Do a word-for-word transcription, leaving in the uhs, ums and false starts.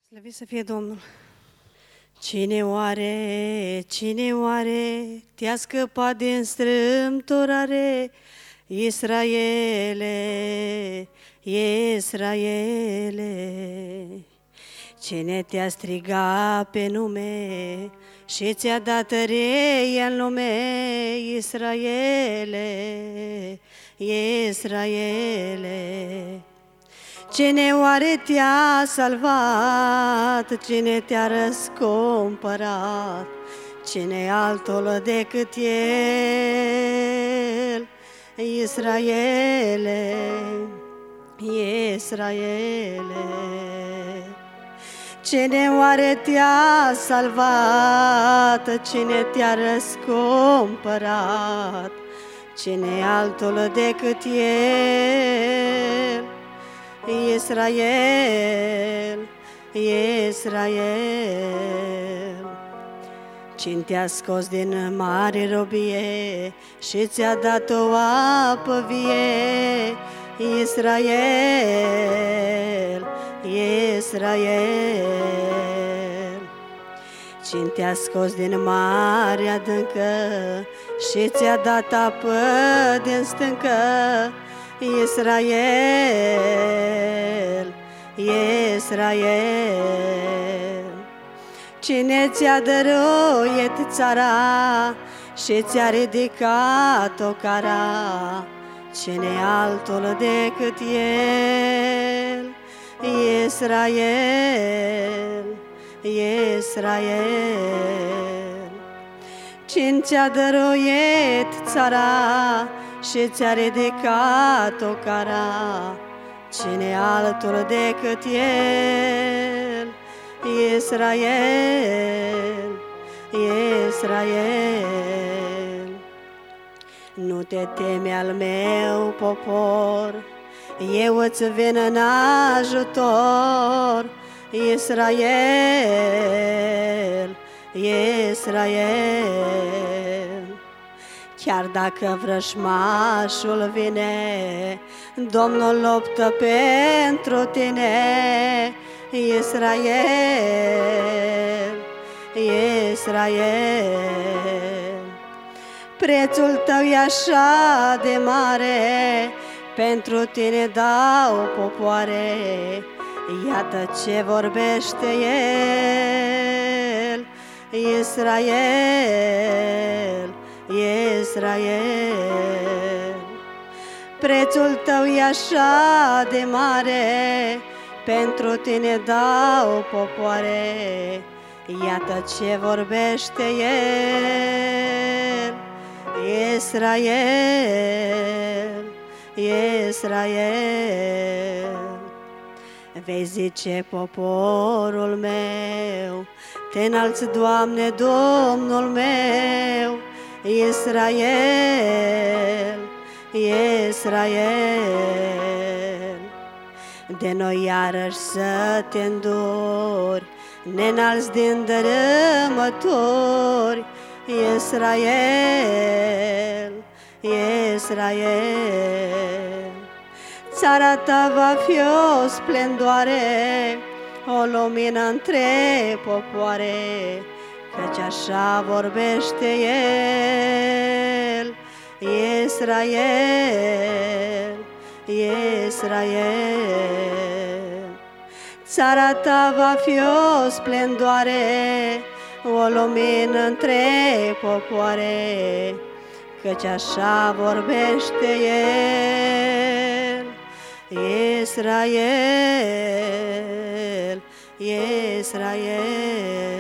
Slăvit să fie Domnul! Cine oare, cine oare te-a scăpat din strâmtorare? Israele, Israele. Cine te-a strigat pe nume și ți-a dat tărie în lume? Israele, Israele. Cine oare te-a salvat? Cine te-a răscumpărat? Cine altul decât El? Israele, Israele. Cine oare te-a salvat? Cine te-a răscumpărat? Cine altul decât El? Israel, Israel. Cine te-a scos din mare robie și ți-a dat o apă vie? Israel, Israel. Cine te-a scos din mare adâncă și ți-a dat apă din stâncă? Israel, Israel. Cine ți-a dăruit țara și ți-a ridicat o cara? Cine altul decât El? Israel, Israel. Cine ți-a dăruit țara și ți-a ridicat o cara? Cine altul decât El? Israel, Israel. Nu te teme al meu popor, eu îți vin în ajutor. Israel, Israel. Chiar dacă vrăjmașul vine, Domnul luptă pentru tine. Israel, Israel. Prețul tău e așa de mare, pentru tine dau popoare. Iată ce vorbește El. Israel, Israel. Prețul tău e așa de mare, pentru tine dau popoare. Iată ce vorbește El. Israel, Israel. Vei zice poporul meu, te înalți, Doamne, Domnul meu. Israel, Israel. De noi iarăși să te înduri, ne înalți din dărâmături. Israel, Israel. Țara ta va fi o splendoare, o lumină între popoare, căci așa vorbește El. Israel, Israel. Țara ta va fi o splendoare, o lumină între popoare, căci așa vorbește El. Israel, Israel.